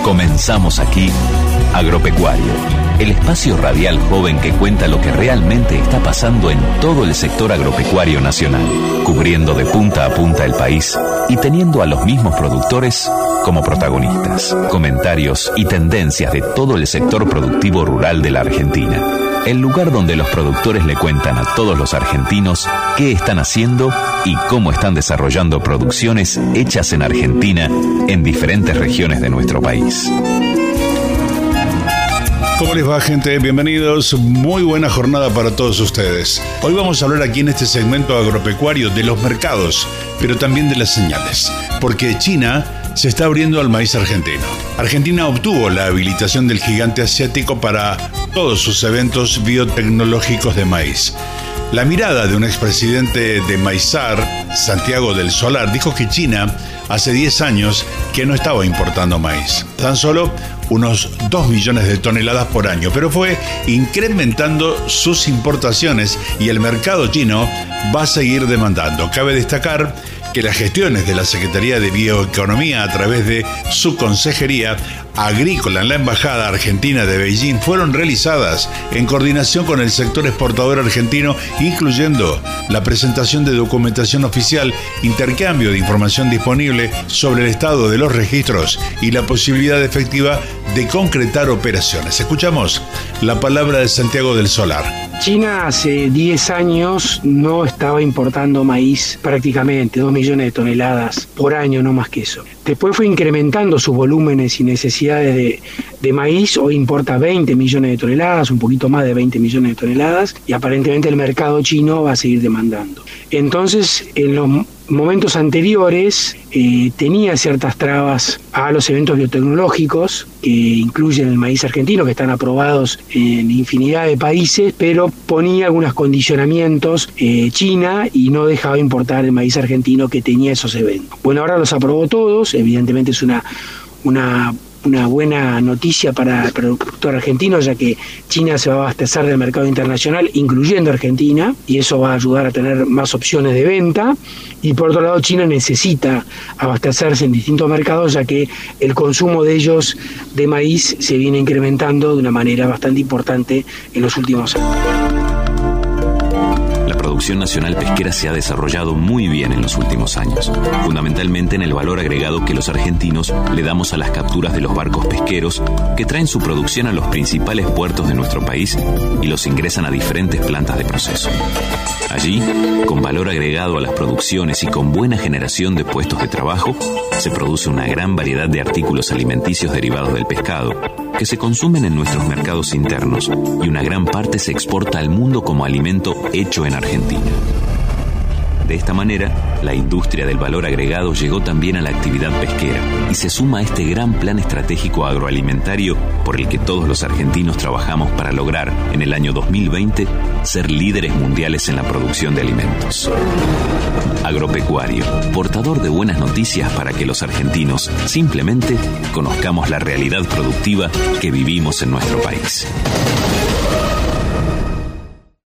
Comenzamos aquí, Agropecuario, el espacio radial joven que cuenta lo que realmente está pasando en todo el sector agropecuario nacional, cubriendo de punta a punta el país y teniendo a los mismos productores como protagonistas. Comentarios y tendencias de todo el sector productivo rural de la Argentina. El lugar donde los productores le cuentan a todos los argentinos qué están haciendo y cómo están desarrollando producciones hechas en Argentina en diferentes regiones de nuestro país. ¿Cómo les va, gente? Bienvenidos. Muy buena jornada para todos ustedes. Hoy vamos a hablar aquí en este segmento agropecuario de los mercados, pero también de las señales, porque China se está abriendo al maíz argentino. Argentina obtuvo la habilitación del gigante asiático para todos sus eventos biotecnológicos de maíz. La mirada de un expresidente de Maizar, Santiago del Solar, dijo que China hace 10 años que no estaba importando maíz, tan solo unos 2 millones de toneladas por año, pero fue incrementando sus importaciones y el mercado chino va a seguir demandando. Cabe destacar que las gestiones de la Secretaría de Bioeconomía a través de su Consejería Agrícola en la Embajada Argentina de Beijing fueron realizadas en coordinación con el sector exportador argentino, incluyendo la presentación de documentación oficial, intercambio de información disponible sobre el estado de los registros y la posibilidad efectiva de concretar operaciones. Escuchamos la palabra de Santiago del Solar. China hace 10 años no estaba importando maíz prácticamente, 2 millones de toneladas por año, no más que eso. Después fue incrementando sus volúmenes y necesidades de maíz. Hoy importa 20 millones de toneladas, un poquito más de 20 millones de toneladas, y aparentemente el mercado chino va a seguir demandando. Entonces, en los momentos anteriores tenía ciertas trabas a los eventos biotecnológicos que incluyen el maíz argentino, que están aprobados en infinidad de países, pero ponía algunos condicionamientos China y no dejaba importar el maíz argentino que tenía esos eventos. Bueno, ahora los aprobó todos, evidentemente es una buena noticia para el productor argentino, ya que China se va a abastecer del mercado internacional, incluyendo Argentina, y eso va a ayudar a tener más opciones de venta. Y por otro lado, China necesita abastecerse en distintos mercados, ya que el consumo de ellos de maíz se viene incrementando de una manera bastante importante en los últimos años. La producción nacional pesquera se ha desarrollado muy bien en los últimos años, fundamentalmente en el valor agregado que los argentinos le damos a las capturas de los barcos pesqueros que traen su producción a los principales puertos de nuestro país y los ingresan a diferentes plantas de proceso. Allí, con valor agregado a las producciones y con buena generación de puestos de trabajo, se produce una gran variedad de artículos alimenticios derivados del pescado, que se consumen en nuestros mercados internos y una gran parte se exporta al mundo como alimento hecho en Argentina. De esta manera, la industria del valor agregado llegó también a la actividad pesquera y se suma a este gran plan estratégico agroalimentario por el que todos los argentinos trabajamos para lograr, en el año 2020, ser líderes mundiales en la producción de alimentos. Agropecuario, portador de buenas noticias para que los argentinos simplemente conozcamos la realidad productiva que vivimos en nuestro país.